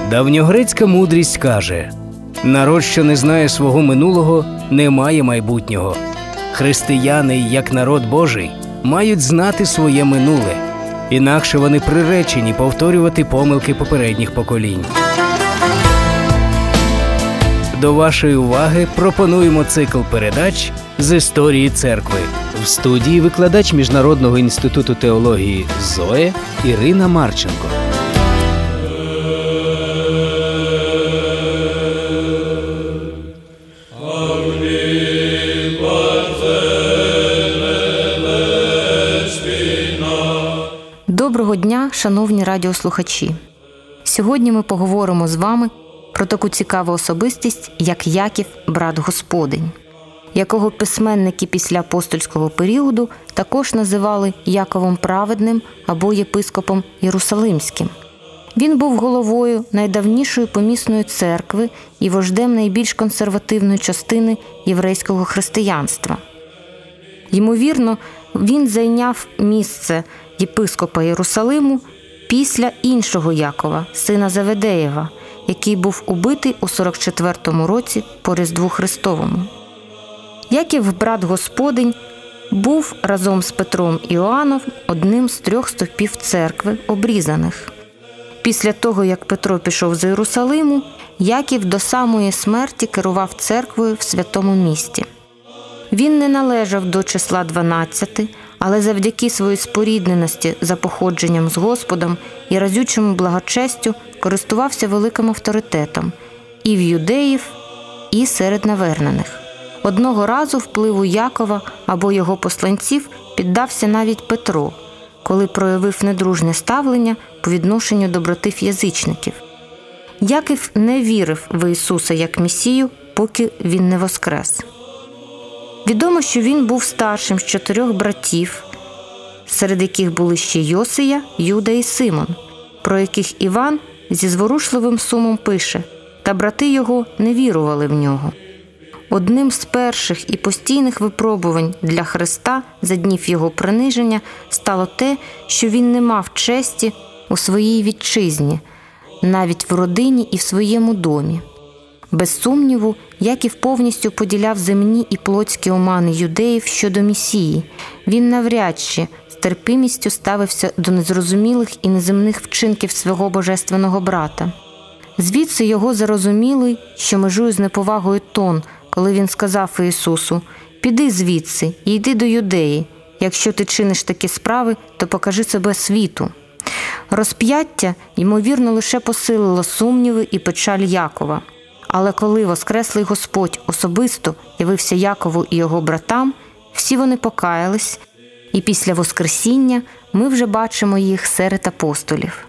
Давньогрецька мудрість каже: народ, що не знає свого минулого, не має майбутнього. Християни, як народ Божий, мають знати своє минуле, інакше вони приречені повторювати помилки попередніх поколінь. До вашої уваги пропонуємо цикл передач з історії церкви. В студії викладач Міжнародного інституту теології ЗОЕ Ірина Марченко. Доброго дня, шановні радіослухачі! Сьогодні ми поговоримо з вами про таку цікаву особистість, як Яків, брат Господень, якого письменники після апостольського періоду також називали Яковом Праведним або єпископом Єрусалимським. Він був головою найдавнішої помісної церкви і вождем найбільш консервативної частини єврейського християнства. Ймовірно, він зайняв місце єпископа Єрусалиму після іншого Якова, сина Заведеєва, який був убитий у 44-му році по Різдву Христовому. Яків, брат Господень, був разом з Петром і Іоанном одним з 3 стовпів церкви обрізаних. Після того, як Петро пішов з Єрусалиму, Яків до самої смерті керував церквою в святому місті. Він не належав до числа 12, але завдяки своїй спорідненості за походженням з Господом і разючому благочестю користувався великим авторитетом і в юдеїв, і серед навернених. Одного разу впливу Якова або його посланців піддався навіть Петро, коли проявив недружне ставлення по відношенню до братів язичників. Яків не вірив в Ісуса як Месію, поки він не воскрес. Відомо, що він був старшим з 4 братів, серед яких були ще Йосия, Юда і Симон, про яких Іван зі зворушливим сумом пише: «Та брати його не вірували в нього». Одним з перших і постійних випробувань для Христа за днів його приниження стало те, що він не мав честі у своїй вітчизні, навіть в родині і в своєму домі. Без сумніву, Яків повністю поділяв земні і плотські омани юдеїв щодо Месії. Він навряд чи з терпимістю ставився до незрозумілих і неземних вчинків свого божественного брата. Звідси його зарозумілий, що межує з неповагою тон, коли він сказав Ісусу: «Піди звідси і йди до Юдеї. Якщо ти чиниш такі справи, то покажи себе світу». Розп'яття, ймовірно, лише посилило сумніви і печаль Якова. Але коли воскреслий Господь особисто явився Якову і його братам, всі вони покаялись, і після Воскресіння ми вже бачимо їх серед апостолів.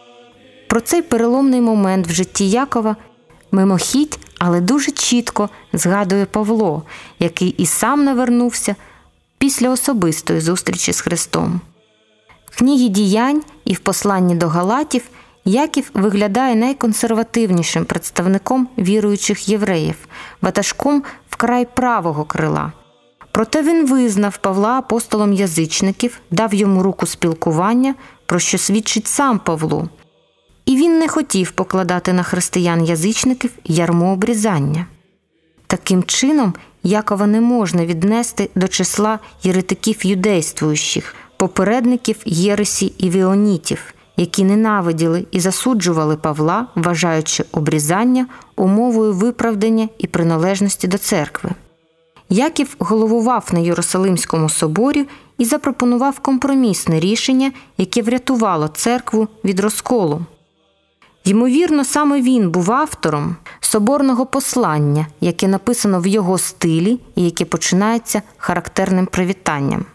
Про цей переломний момент в житті Якова мимохідь, але дуже чітко згадує Павло, який і сам навернувся після особистої зустрічі з Христом. В книгі «Діянь» і в посланні до Галатів Яків виглядає найконсервативнішим представником віруючих євреїв, ватажком вкрай правого крила. Проте він визнав Павла апостолом язичників, дав йому руку спілкування, про що свідчить сам Павло. І він не хотів покладати на християн-язичників ярмо обрізання. Таким чином, Якова не можна віднести до числа єретиків юдействуючих, попередників єресі і віонітів, які ненавиділи і засуджували Павла, вважаючи обрізання умовою виправдання і приналежності до церкви. Яків головував на Єрусалимському соборі і запропонував компромісне рішення, яке врятувало церкву від розколу. Ймовірно, саме він був автором соборного послання, яке написано в його стилі і яке починається характерним привітанням.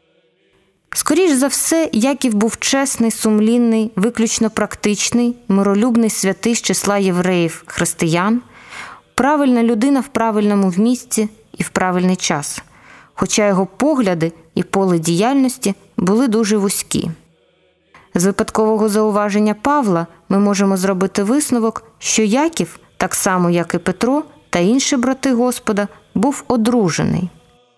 Скоріш за все, Яків був чесний, сумлінний, виключно практичний, миролюбний святий з числа євреїв-християн, правильна людина в правильному місці і в правильний час, хоча його погляди і поле діяльності були дуже вузькі. З випадкового зауваження Павла ми можемо зробити висновок, що Яків, так само як і Петро та інші брати Господа, був одружений.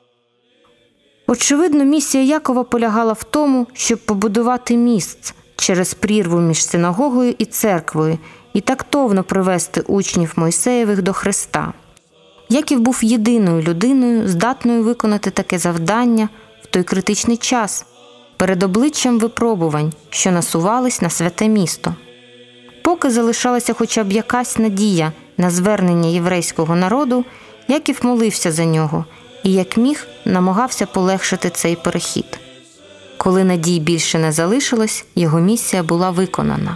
Очевидно, місія Якова полягала в тому, щоб побудувати міст через прірву між синагогою і церквою, і тактовно привести учнів Мойсеєвих до Христа. Яків був єдиною людиною, здатною виконати таке завдання в той критичний час, перед обличчям випробувань, що насувались на святе місто. Поки залишалася хоча б якась надія на звернення єврейського народу, Яків молився за нього і, як міг, намагався полегшити цей перехід. Коли надій більше не залишилось, його місія була виконана.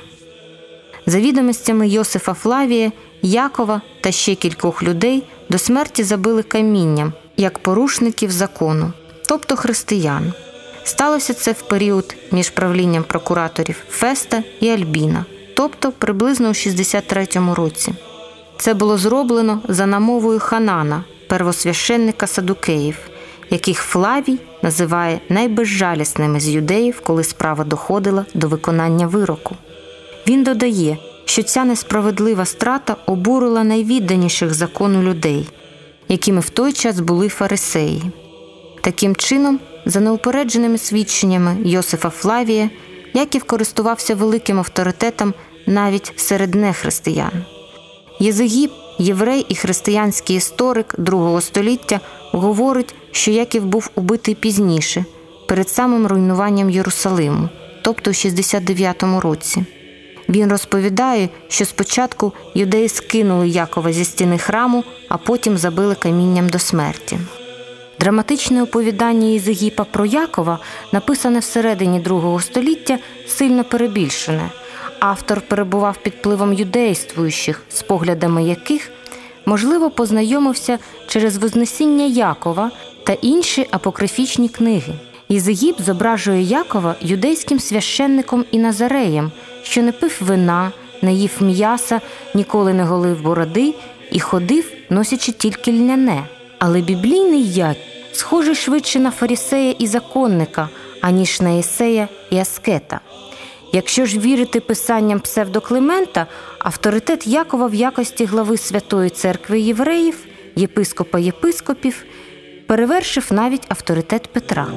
За відомостями Йосифа Флавія, Якова та ще кількох людей до смерті забили камінням, як порушників закону, тобто християн. Сталося це в період між правлінням прокураторів Феста і Альбіна, тобто приблизно у 63-му році. Це було зроблено за намовою Ханана, первосвященника Садукеїв, яких Флавій називає найбезжалісними з юдеїв, коли справа доходила до виконання вироку. Він додає, що ця несправедлива страта обурила найвідданіших закону людей, якими в той час були фарисеї. Таким чином, за неупередженими свідченнями Йосифа Флавія, Яків користувався великим авторитетом навіть серед нехристиян. Єзегіп, єврей і християнський історик II століття, говорить, що Яків був убитий пізніше, перед самим руйнуванням Єрусалиму, тобто у 69-му році. Він розповідає, що спочатку юдеї скинули Якова зі стіни храму, а потім забили камінням до смерті. Драматичне оповідання Єзегіпа про Якова, написане всередині II століття, сильно перебільшене. Автор перебував під впливом юдействуючих, з поглядами яких, можливо, познайомився через Вознесіння Якова та інші апокрифічні книги. Єзегіп зображує Якова юдейським священником і назареєм, що не пив вина, не їв м'яса, ніколи не голив бороди і ходив, носячи тільки льняне. Але біблійний Яків схожий швидше на фарисея і законника, аніж на есея і аскета. Якщо ж вірити писанням псевдоклимента, авторитет Якова в якості глави Святої Церкви євреїв, єпископа єпископів, перевершив навіть авторитет Петра.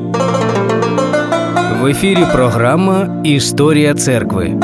В ефірі програма «Історія церкви».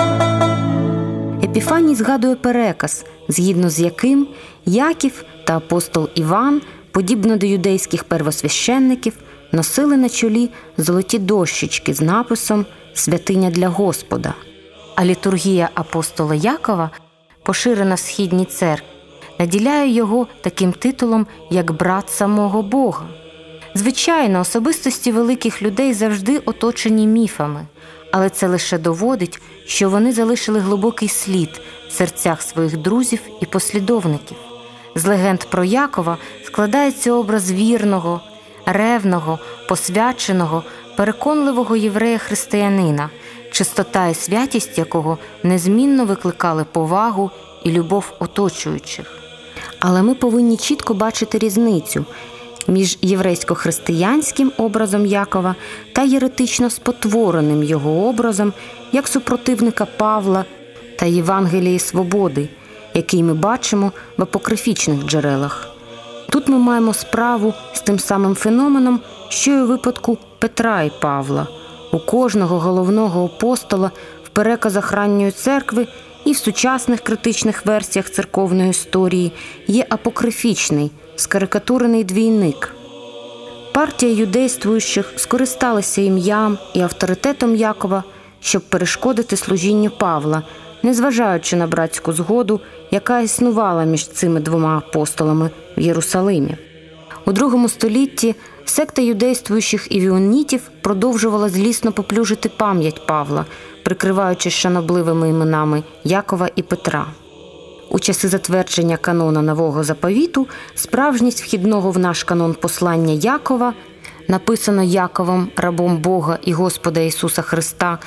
Епіфаній згадує переказ, згідно з яким Яків та апостол Іван, подібно до юдейських первосвященників, носили на чолі золоті дощечки з написом «Святиня для Господа». А літургія апостола Якова, поширена в Східній церкві, наділяє його таким титулом, як брат самого Бога. Звичайно, особистості великих людей завжди оточені міфами, але це лише доводить, що вони залишили глибокий слід в серцях своїх друзів і послідовників. З легенд про Якова складається образ вірного, ревного, посвяченого, переконливого єврея-християнина, чистота і святість якого незмінно викликали повагу і любов оточуючих. Але ми повинні чітко бачити різницю між єврейсько-християнським образом Якова та єретично спотвореним його образом як супротивника Павла та Євангелії свободи, який ми бачимо в апокрифічних джерелах. Тут ми маємо справу з тим самим феноменом, що й у випадку Петра і Павла. У кожного головного апостола в переказах ранньої церкви і в сучасних критичних версіях церковної історії є апокрифічний, скарикатурений двійник. Партія юдействуючих скористалася ім'ям і авторитетом Якова, щоб перешкодити служінню Павла, незважаючи на братську згоду, яка існувала між цими двома апостолами в Єрусалимі. У II столітті секта юдействуючих івіонітів продовжувала злісно поплюжити пам'ять Павла, прикриваючись шанобливими іменами Якова і Петра. У часи затвердження канона Нового Заповіту справжність вхідного в наш канон послання Якова, написано Яковом, рабом Бога і Господа Ісуса Христа,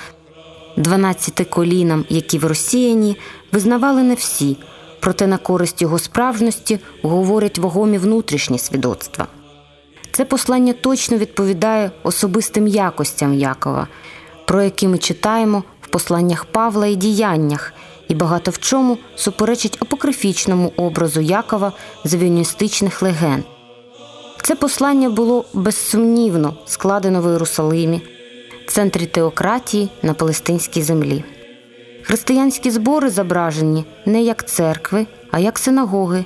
12 колінам, які в розсіяні, визнавали не всі, проте на користь його справжності говорять вагомі внутрішні свідоцтва. Це послання точно відповідає особистим якостям Якова, про які ми читаємо в посланнях Павла і діяннях, і багато в чому суперечить апокрифічному образу Якова з авіоністичних легенд. Це послання було безсумнівно складено в Єрусалимі, центрі теократії на палестинській землі. Християнські збори зображені не як церкви, а як синагоги,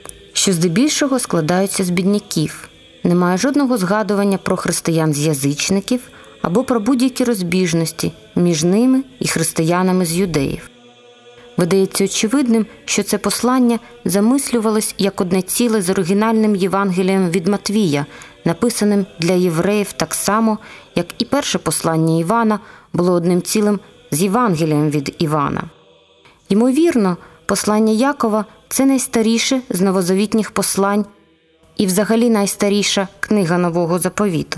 що здебільшого складаються з бідняків. Немає жодного згадування про християн-язичників або про будь-які розбіжності між ними і християнами з юдеїв. Видається очевидним, що це послання замислювалось як одне ціле з оригінальним Євангелієм від Матвія, написаним для євреїв так само, як і перше послання Івана було одним цілим з Євангелієм від Івана. Ймовірно, послання Якова – це найстаріше з новозавітніх послань і взагалі найстаріша книга Нового Заповіту.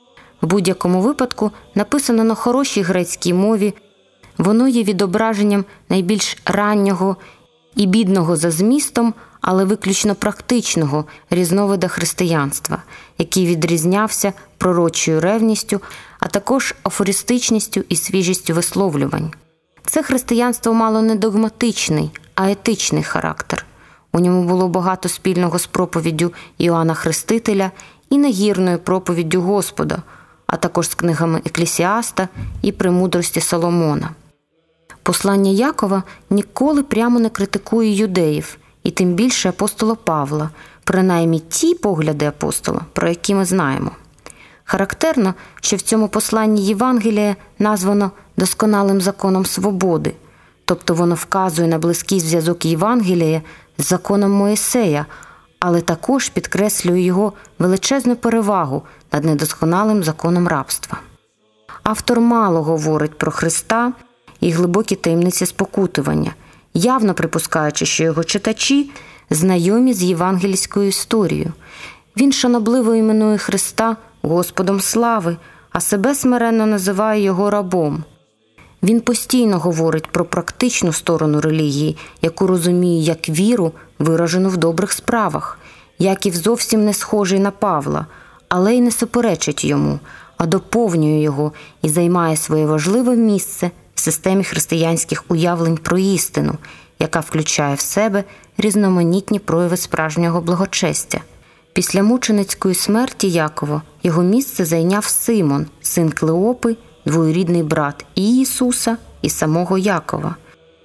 В будь-якому випадку написано на хорошій грецькій мові, воно є відображенням найбільш раннього і бідного за змістом, але виключно практичного різновида християнства, який відрізнявся пророчою ревністю, а також афористичністю і свіжістю висловлювань. Це християнство мало не догматичний, а етичний характер. У ньому було багато спільного з проповіддю Іоанна Хрестителя і нагірною проповіддю Господа, а також з книгами Еклесіаста і «Премудрості Соломона». Послання Якова ніколи прямо не критикує юдеїв, і тим більше апостола Павла, принаймні ті погляди апостола, про які ми знаємо. Характерно, що в цьому посланні Євангелія названо досконалим законом свободи, тобто воно вказує на близький зв'язок Євангелія з законом Моїсея, але також підкреслює його величезну перевагу над недосконалим законом рабства. Автор мало говорить про Христа і глибокі таємниці спокутування, явно припускаючи, що його читачі знайомі з євангельською історією. Він шанобливо іменує Христа Господом слави, а себе смиренно називає його рабом. Він постійно говорить про практичну сторону релігії, яку розуміє як віру, виражену в добрих справах. Яків зовсім не схожий на Павла, але й не суперечить йому, а доповнює його і займає своє важливе місце в системі християнських уявлень про істину, яка включає в себе різноманітні прояви справжнього благочестя. Після мученицької смерті Якова його місце зайняв Симон, син Клеопи, двоюрідний брат і Ісуса, і самого Якова.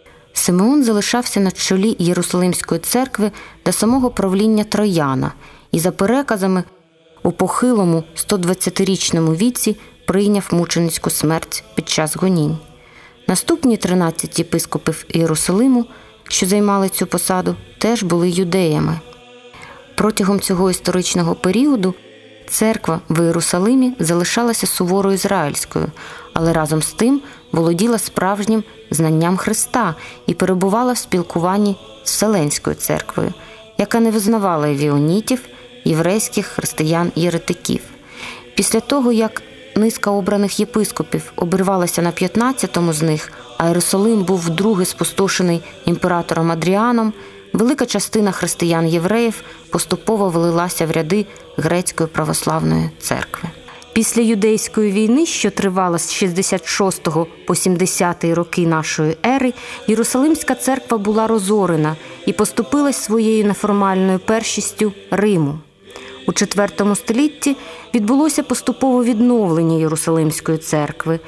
Симеон залишався на чолі Єрусалимської церкви до самого правління Трояна і, за переказами, у похилому 120-річному віці прийняв мученицьку смерть під час гонінь. Наступні 13 єпископів Єрусалиму, що займали цю посаду, теж були юдеями. Протягом цього історичного періоду церква в Єрусалимі залишалася суворо ізраїльською, але разом з тим володіла справжнім знанням Христа і перебувала в спілкуванні з Вселенською церквою, яка не визнавала евіонітів, єврейських християн-єретиків. Після того, як низка обраних єпископів обірвалася на 15-му з них, а Єрусалим був вдруге спустошений імператором Адріаном, велика частина християн-євреїв поступово влилася в ряди грецької православної церкви. Після юдейської війни, що тривала з 66 по 70-ті роки нашої ери, Єрусалимська церква була розорена і поступилась своєю неформальною першістю Риму. У IV столітті відбулося поступове відновлення Єрусалимської церкви.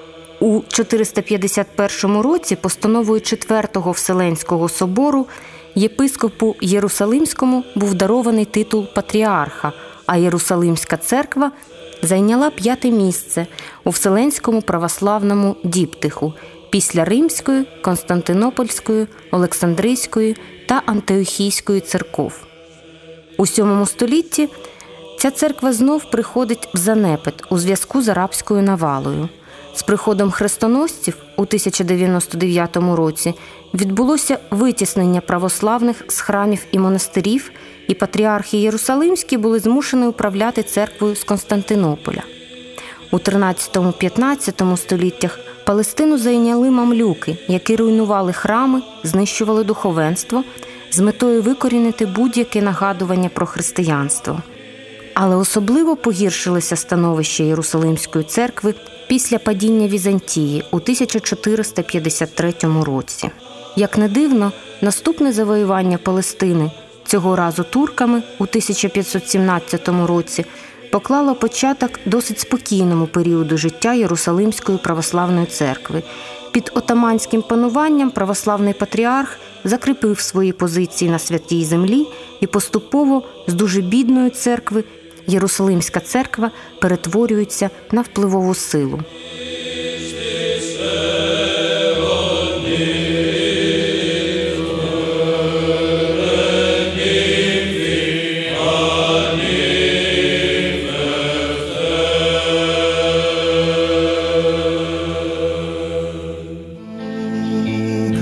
У 451 році постановою Четвертого Вселенського собору єпископу Єрусалимському був дарований титул патріарха, а Єрусалимська церква зайняла 5-те місце у Вселенському православному діптиху після Римської, Константинопольської, Олександрійської та Антиохійської церков. У VII столітті ця церква знов приходить в занепад у зв'язку з арабською навалою. З приходом хрестоносців у 1099 році відбулося витіснення православних з храмів і монастирів, і патріархи Єрусалимські були змушені управляти церквою з Константинополя. У 13-15 століттях Палестину зайняли мамлюки, які руйнували храми, знищували духовенство з метою викорінити будь-яке нагадування про християнство. Але особливо погіршилося становище Єрусалимської церкви після падіння Візантії у 1453 році. Як не дивно, наступне завоювання Палестини, цього разу турками у 1517 році, поклало початок досить спокійному періоду життя Єрусалимської православної церкви, Під отаманським пануванням православний патріарх закріпив свої позиції на святій землі і поступово з дуже бідної церкви Єрусалимська церква перетворюється на впливову силу.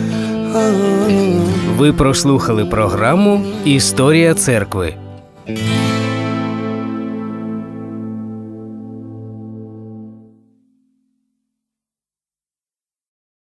Ви прослухали програму «Історія церкви».